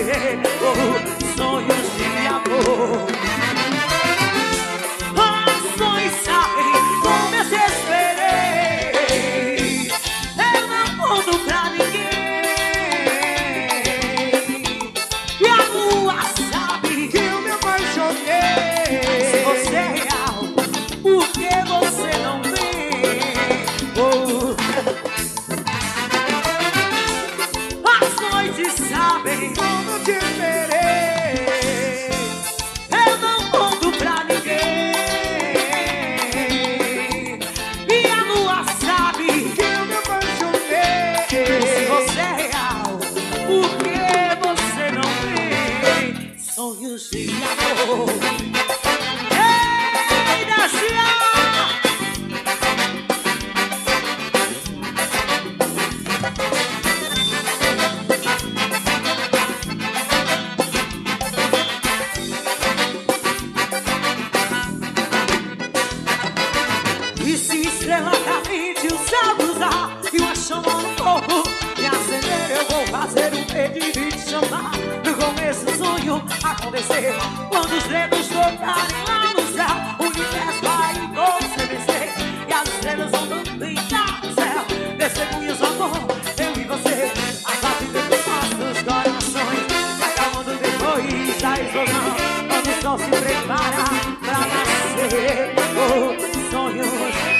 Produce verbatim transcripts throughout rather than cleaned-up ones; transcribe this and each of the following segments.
oh, sonhos de amor. Corações sabem como eu desesperei. Eu não conto pra ninguém. E a lua sabe que eu me apaixonei. se você é real, por que você não vem? Oh. As noites sabem Como eu te esperei. eu não conto pra ninguém. E a lua sabe que eu me apaixonei. se você é real, por que você não vem? Sonhos de amor. Ei, Dacia! E se estrela carente o céu cruzar e uma chama no fogo me acender, eu vou fazer um pedido e te chamar. No começo do sonho acontecer, quando os dedos tocarem lá no céu, o universo vai você vencer e as estrelas vão brilhar no céu. Testemunhas amor, eu e você, a batida dos nossos corações vai acalmando depois da explosão, quando o sol se prepara pra nascer. Oh, sonhos.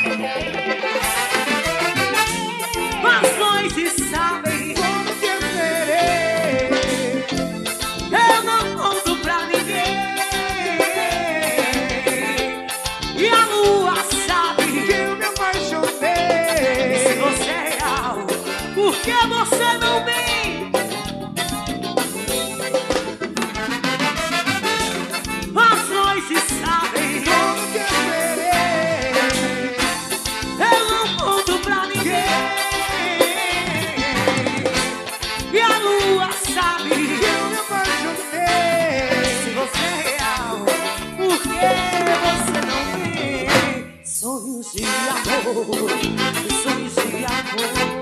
As noites sabem Como te esperei. eu não conto pra ninguém. E a lua sabe que eu me apaixonei. se você é real, por que você não vem? As noites sabem Como te esperei. eu não conto pra ninguém. E a lua sabe que eu me apaixonei. se você é real, por que você não vem? Sonhos de amor, sonhos de amor.